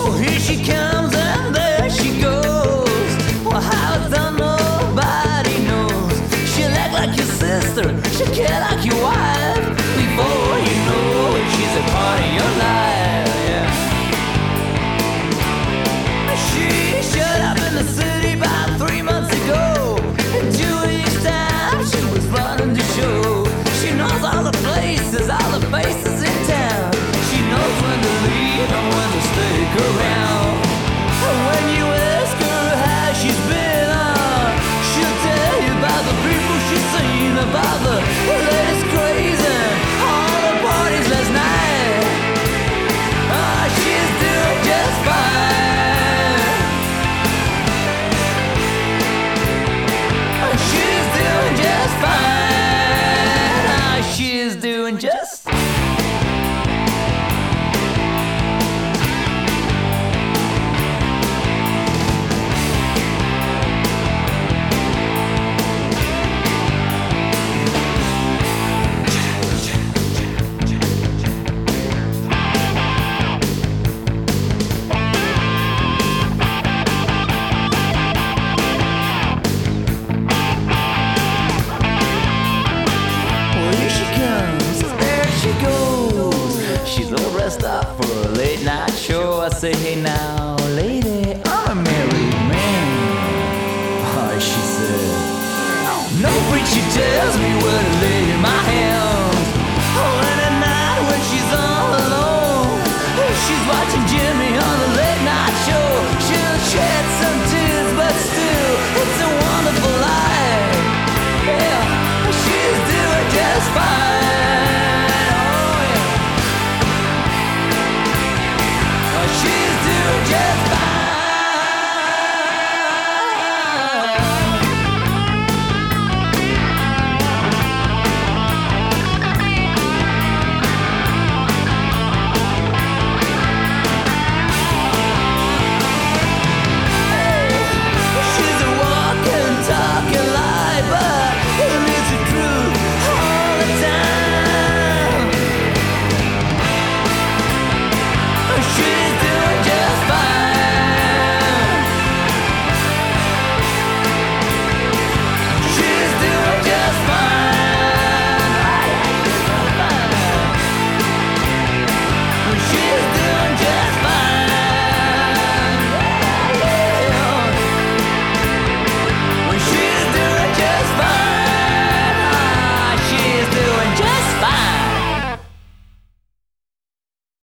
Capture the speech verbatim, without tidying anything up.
Well, here she comes and there she goes. Well, how it's done nobody knows. She'll act like your sister, she'll care like your wife. Before you know it, she's a part of your life, yeah. She showed up in the city about three months ago. In two weeks' time, she was running the show. She knows all the places, all the faces in town. She knows when to leave and when to stick around. And when you ask her how she's been, uh, she'll tell you about the people she's seen, about the latest craze and all the parties last night. Uh, she's doing just fine. Uh, she's doing just fine. Uh, she's doing just she's all dressed up for a late night show. I say, hey now, lady, I'm a married man. Oh, she said, no preacher tells me where to lay my